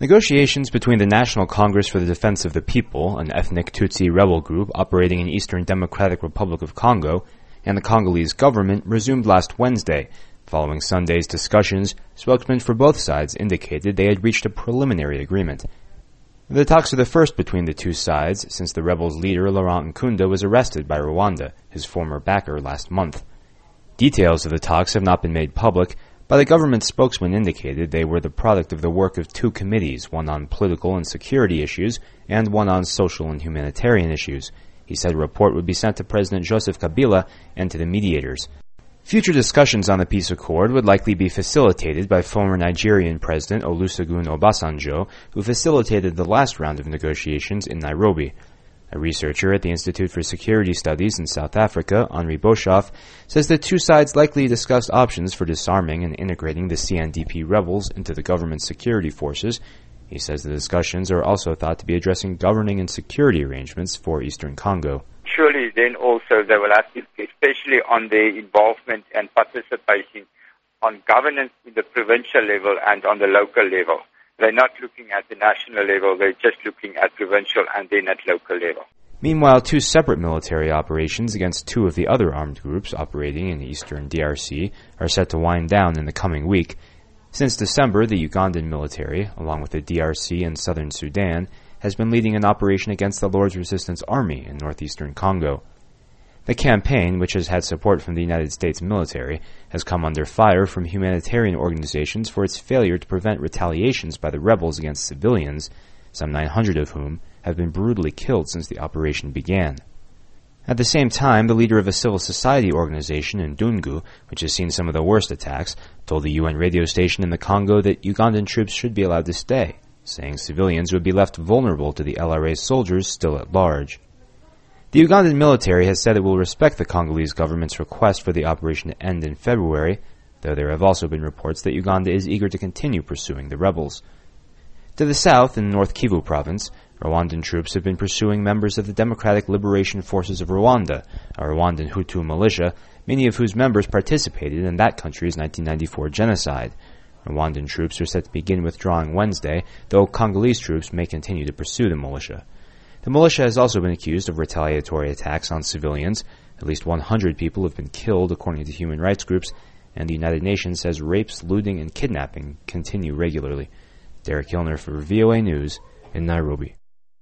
Negotiations between the National Congress for the Defense of the People, an ethnic Tutsi rebel group operating in Eastern Democratic Republic of Congo, and the Congolese government resumed last Wednesday. Following Sunday's discussions, spokesmen for both sides indicated they had reached a preliminary agreement. The talks are the first between the two sides since the rebels' leader Laurent Nkunda was arrested by Rwanda, his former backer, last month. Details of the talks have not been made public, but the government spokesman indicated they were the product of the work of two committees, one on political and security issues and one on social and humanitarian issues. He said a report would be sent to President Joseph Kabila and to the mediators. Future discussions on the peace accord would likely be facilitated by former Nigerian President Olusegun Obasanjo, who facilitated the last round of negotiations in Nairobi. A researcher at the Institute for Security Studies in South Africa, Henri Boshoff, says the two sides likely discussed options for disarming and integrating the CNDP rebels into the government's security forces. He says the discussions are also thought to be addressing governing and security arrangements for Eastern Congo. Surely then also they will have to, especially on their involvement and participation on governance in the provincial level and on the local level. They're not looking at the national level, they're just looking at provincial and then at local level. Meanwhile, two separate military operations against two of the other armed groups operating in the eastern DRC are set to wind down in the coming week. Since December, the Ugandan military, along with the DRC and southern Sudan, has been leading an operation against the Lord's Resistance Army in northeastern Congo. The campaign, which has had support from the United States military, has come under fire from humanitarian organizations for its failure to prevent retaliations by the rebels against civilians, some 900 of whom have been brutally killed since the operation began. At the same time, the leader of a civil society organization in Dungu, which has seen some of the worst attacks, told the UN radio station in the Congo that Ugandan troops should be allowed to stay, saying civilians would be left vulnerable to the LRA soldiers still at large. The Ugandan military has said it will respect the Congolese government's request for the operation to end in February, though there have also been reports that Uganda is eager to continue pursuing the rebels. To the south, in North Kivu province, Rwandan troops have been pursuing members of the Democratic Liberation Forces of Rwanda, a Rwandan Hutu militia, many of whose members participated in that country's 1994 genocide. Rwandan troops are set to begin withdrawing Wednesday, though Congolese troops may continue to pursue the militia. The militia has also been accused of retaliatory attacks on civilians. At least 100 people have been killed, according to human rights groups, and the United Nations says rapes, looting, and kidnapping continue regularly. Derek Hilner for VOA News in Nairobi.